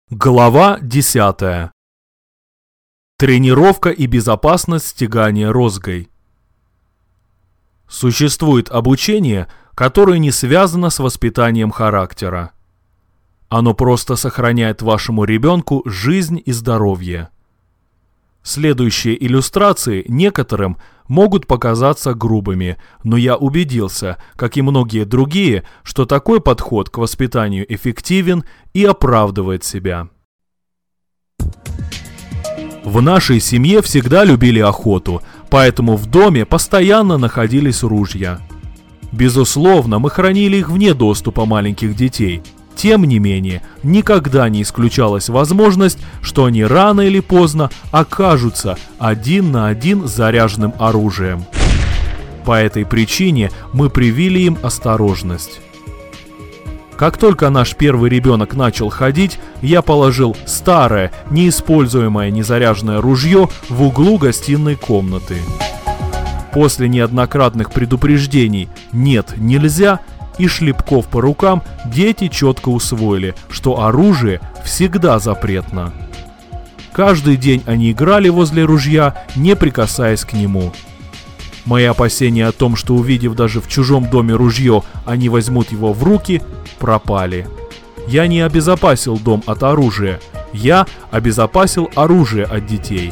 Глава 10. Тренировка и безопасность стягания розгой. Существует обучение, которое не связано с воспитанием характера. Оно просто сохраняет вашему ребенку жизнь и здоровье. Следующие иллюстрации некоторым могут показаться грубыми, но я убедился, как и многие другие, что такой подход к воспитанию эффективен и оправдывает себя. В нашей семье всегда любили охоту, поэтому в доме постоянно находились ружья. Безусловно, мы хранили их вне доступа маленьких детей. Тем не менее, никогда не исключалась возможность, что они рано или поздно окажутся один на один с заряженным оружием. По этой причине мы привили им осторожность. Как только наш первый ребенок начал ходить, я положил старое, неиспользуемое незаряженное ружье в углу гостиной комнаты. После неоднократных предупреждений «нет, нельзя» и шлепков по рукам дети четко усвоили, что оружие всегда запретно. Каждый день они играли возле ружья, не прикасаясь к нему. Мои опасения о том, что увидев даже в чужом доме ружье, они возьмут его в руки, пропали. Я не обезопасил дом от оружия, я обезопасил оружие от детей.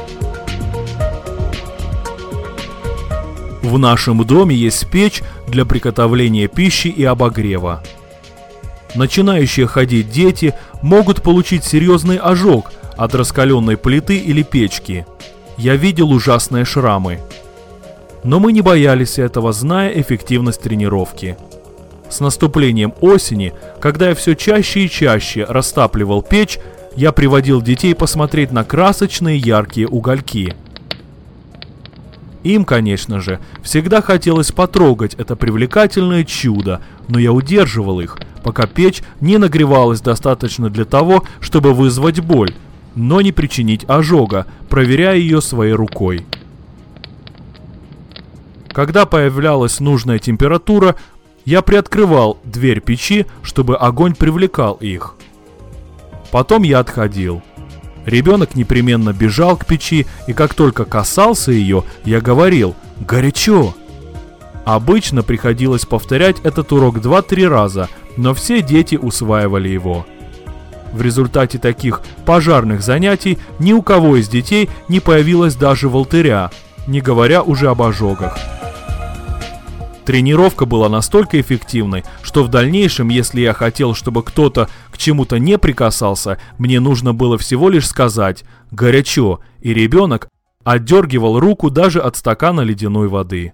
В нашем доме есть печь для приготовления пищи и обогрева. Начинающие ходить дети могут получить серьезный ожог от раскаленной плиты или печки. Я видел ужасные шрамы. Но мы не боялись этого, зная эффективность тренировки. С наступлением осени, когда я все чаще и чаще растапливал печь, я приводил детей посмотреть на красочные яркие угольки. Им, конечно же, всегда хотелось потрогать это привлекательное чудо, но я удерживал их, пока печь не нагревалась достаточно для того, чтобы вызвать боль, но не причинить ожога, проверяя ее своей рукой. Когда появлялась нужная температура, я приоткрывал дверь печи, чтобы огонь привлекал их. Потом я отходил. Ребенок непременно бежал к печи, и как только касался ее, я говорил «горячо». Обычно приходилось повторять этот урок 2-3 раза, но все дети усваивали его. В результате таких пожарных занятий ни у кого из детей не появилось даже волдыря, не говоря уже об ожогах. Тренировка была настолько эффективной, что в дальнейшем, если я хотел, чтобы кто-то к чему-то не прикасался, мне нужно было всего лишь сказать «горячо», и ребенок отдергивал руку даже от стакана ледяной воды.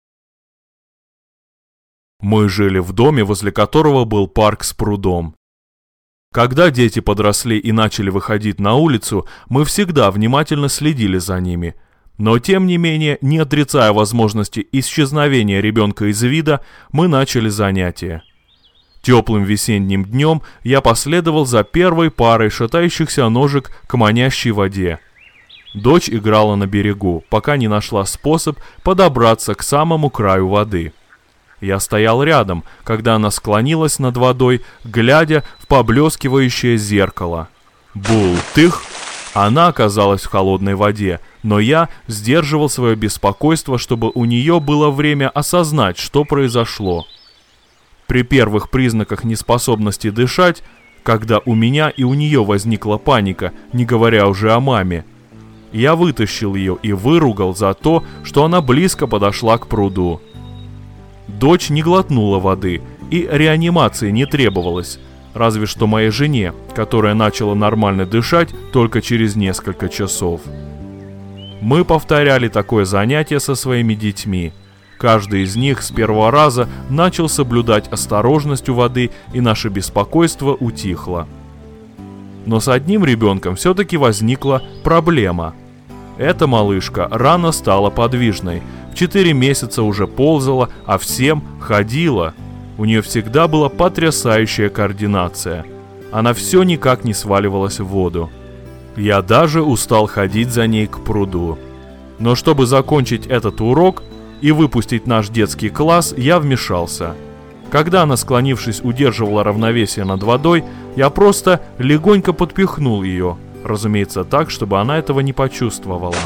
Мы жили в доме, возле которого был парк с прудом. Когда дети подросли и начали выходить на улицу, мы всегда внимательно следили за ними. Но тем не менее, не отрицая возможности исчезновения ребенка из вида, мы начали занятия. Теплым весенним днем я последовал за первой парой шатающихся ножек к манящей воде. Дочь играла на берегу, пока не нашла способ подобраться к самому краю воды. Я стоял рядом, когда она склонилась над водой, глядя в поблескивающее зеркало. Бултых! Она оказалась в холодной воде, но я сдерживал свое беспокойство, чтобы у нее было время осознать, что произошло. При первых признаках неспособности дышать, когда у меня и у нее возникла паника, не говоря уже о маме, я вытащил ее и выругал за то, что она близко подошла к пруду. Дочь не глотнула воды, и реанимации не требовалось. Разве что моей жене, которая начала нормально дышать только через несколько часов. Мы повторяли такое занятие со своими детьми. Каждый из них с первого раза начал соблюдать осторожность у воды, и наше беспокойство утихло. Но с одним ребенком все-таки возникла проблема. Эта малышка рано стала подвижной, в 4 месяца уже ползала, а в 7 ходила. У нее всегда была потрясающая координация. Она все никак не сваливалась в воду. Я даже устал ходить за ней к пруду. Но чтобы закончить этот урок и выпустить наш детский класс, я вмешался. Когда она, склонившись, удерживала равновесие над водой, я просто легонько подпихнул ее, разумеется, так, чтобы она этого не почувствовала.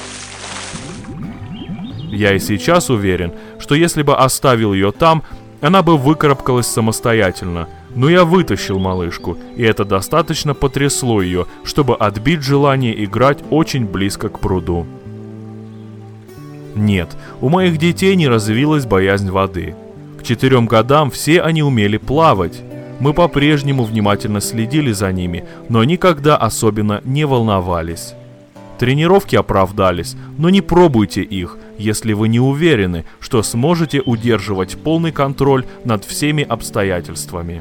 Я и сейчас уверен, что если бы оставил ее там, она бы выкарабкалась самостоятельно, но я вытащил малышку, и это достаточно потрясло ее, чтобы отбить желание играть очень близко к пруду. Нет, у моих детей не развилась боязнь воды. К 4 годам все они умели плавать. Мы по-прежнему внимательно следили за ними, но никогда особенно не волновались. Тренировки оправдались, но не пробуйте их, если вы не уверены, что сможете удерживать полный контроль над всеми обстоятельствами.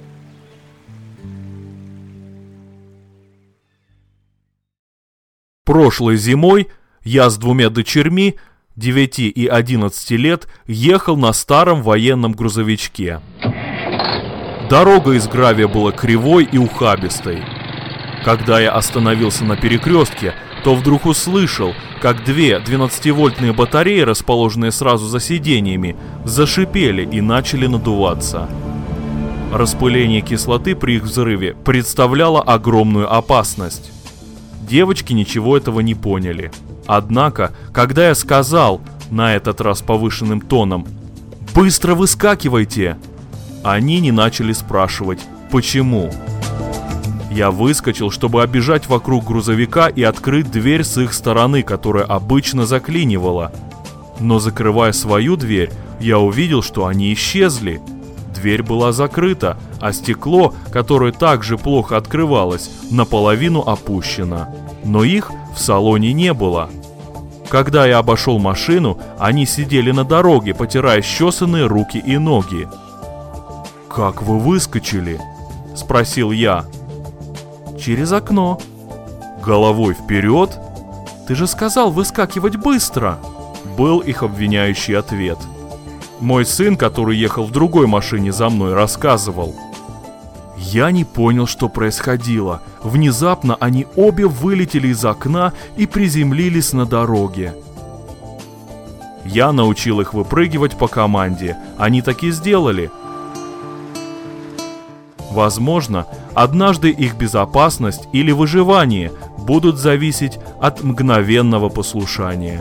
Прошлой зимой я с 2 дочерьми, 9 и 11 лет, ехал на старом военном грузовичке. Дорога из гравия была кривой и ухабистой. Когда я остановился на перекрестке, то вдруг услышал, как 2 12-вольтные батареи, расположенные сразу за сиденьями, зашипели и начали надуваться. Распыление кислоты при их взрыве представляло огромную опасность. Девочки ничего этого не поняли. Однако, когда я сказал, на этот раз повышенным тоном, «Быстро выскакивайте!», они не начали спрашивать, почему. Я выскочил, чтобы обежать вокруг грузовика и открыть дверь с их стороны, которая обычно заклинивала. Но закрывая свою дверь, я увидел, что они исчезли. Дверь была закрыта, а стекло, которое также плохо открывалось, наполовину опущено. Но их в салоне не было. Когда я обошел машину, они сидели на дороге, потирая счесанные руки и ноги. «Как вы выскочили?» – спросил я. «Через окно». «Головой вперед?» «Ты же сказал выскакивать быстро!» Был их обвиняющий ответ. Мой сын, который ехал в другой машине за мной, рассказывал. Я не понял, что происходило. Внезапно они обе вылетели из окна и приземлились на дороге. Я научил их выпрыгивать по команде. Они так и сделали. Возможно, однажды их безопасность или выживание будут зависеть от мгновенного послушания.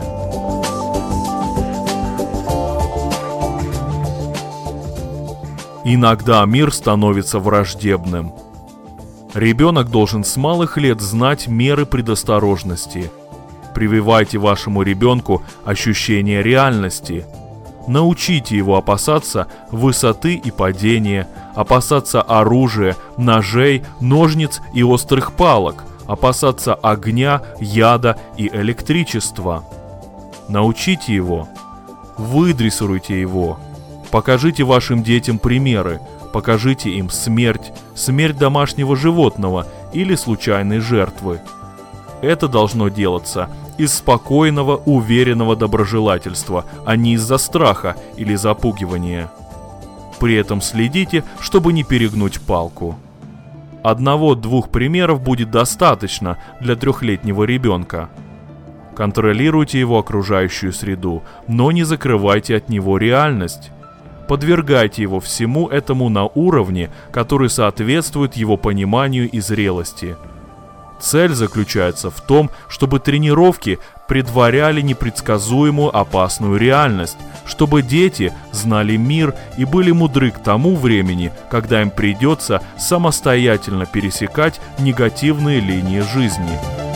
Иногда мир становится враждебным. Ребенок должен с малых лет знать меры предосторожности. Прививайте вашему ребенку ощущение реальности. Научите его опасаться высоты и падения, опасаться оружия, ножей, ножниц и острых палок, опасаться огня, яда и электричества. Научите его. Выдрессируйте его. Покажите вашим детям примеры, покажите им смерть домашнего животного или случайной жертвы. Это должно делаться из спокойного, уверенного доброжелательства, а не из-за страха или запугивания. При этом следите, чтобы не перегнуть палку. 1-2 примеров будет достаточно для 3-летнего ребенка. Контролируйте его окружающую среду, но не закрывайте от него реальность. Подвергайте его всему этому на уровне, который соответствует его пониманию и зрелости. Цель заключается в том, чтобы тренировки предваряли непредсказуемую опасную реальность, чтобы дети знали мир и были мудры к тому времени, когда им придется самостоятельно пересекать негативные линии жизни.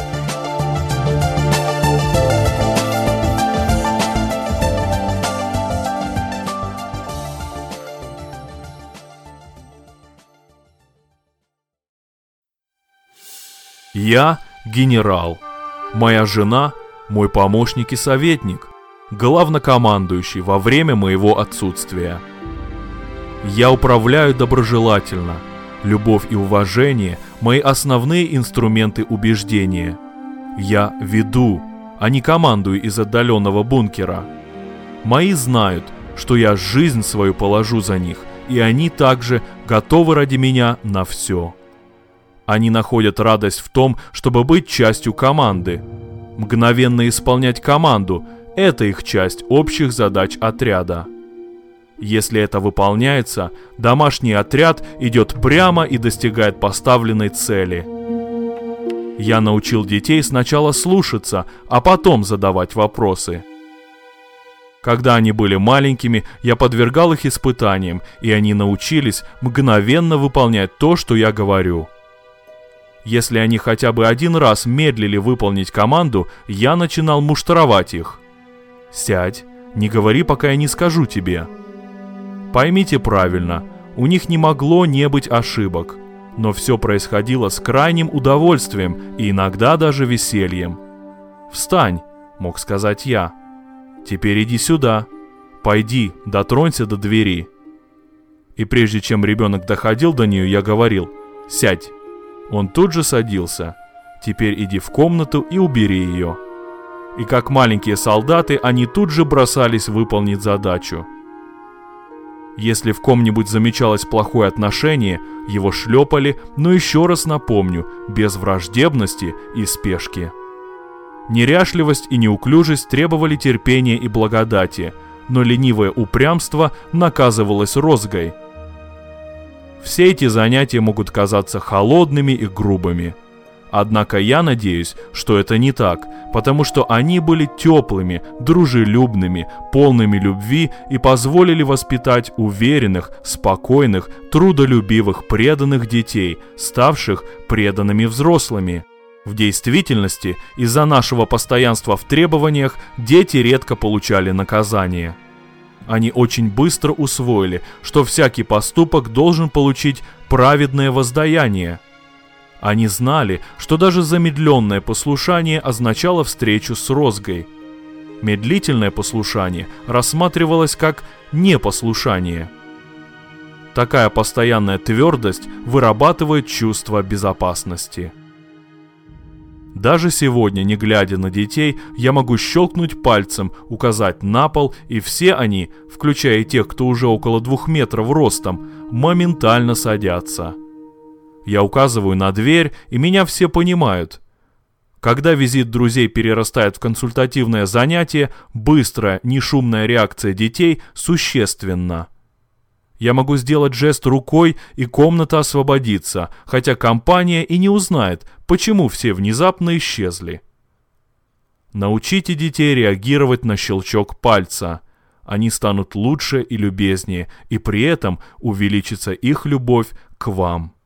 Я генерал. Моя жена – мой помощник и советник, главнокомандующий во время моего отсутствия. Я управляю доброжелательно. Любовь и уважение – мои основные инструменты убеждения. Я веду, а не командую из отдаленного бункера. Мои знают, что я жизнь свою положу за них, и они также готовы ради меня на все. Они находят радость в том, чтобы быть частью команды. Мгновенно исполнять команду – это их часть общих задач отряда. Если это выполняется, домашний отряд идет прямо и достигает поставленной цели. Я научил детей сначала слушаться, а потом задавать вопросы. Когда они были маленькими, я подвергал их испытаниям, и они научились мгновенно выполнять то, что я говорю. Если они хотя бы один раз медлили выполнить команду, я начинал муштровать их. «Сядь, не говори, пока я не скажу тебе». Поймите правильно, у них не могло не быть ошибок, но все происходило с крайним удовольствием и иногда даже весельем. «Встань», — мог сказать я. «Теперь иди сюда. Пойди, дотронься до двери». И прежде чем ребенок доходил до нее, я говорил: «Сядь». Он тут же садился. «Теперь иди в комнату и убери ее». И как маленькие солдаты, они тут же бросались выполнить задачу. Если в ком-нибудь замечалось плохое отношение, его шлепали, но еще раз напомню, без враждебности и спешки. Неряшливость и неуклюжесть требовали терпения и благодати, но ленивое упрямство наказывалось розгой. Все эти занятия могут казаться холодными и грубыми. Однако я надеюсь, что это не так, потому что они были теплыми, дружелюбными, полными любви и позволили воспитать уверенных, спокойных, трудолюбивых, преданных детей, ставших преданными взрослыми. В действительности, из-за нашего постоянства в требованиях, дети редко получали наказание. Они очень быстро усвоили, что всякий поступок должен получить праведное воздаяние. Они знали, что даже замедленное послушание означало встречу с розгой. Медлительное послушание рассматривалось как непослушание. Такая постоянная твердость вырабатывает чувство безопасности. Даже сегодня, не глядя на детей, я могу щелкнуть пальцем, указать на пол, и все они, включая и тех, кто уже около 2 метров ростом, моментально садятся. Я указываю на дверь, и меня все понимают. Когда визит друзей перерастает в консультативное занятие, быстрая, нешумная реакция детей существенна. Я могу сделать жест рукой, и комната освободится, хотя компания и не узнает, почему все внезапно исчезли. Научите детей реагировать на щелчок пальца. Они станут лучше и любезнее, и при этом увеличится их любовь к вам.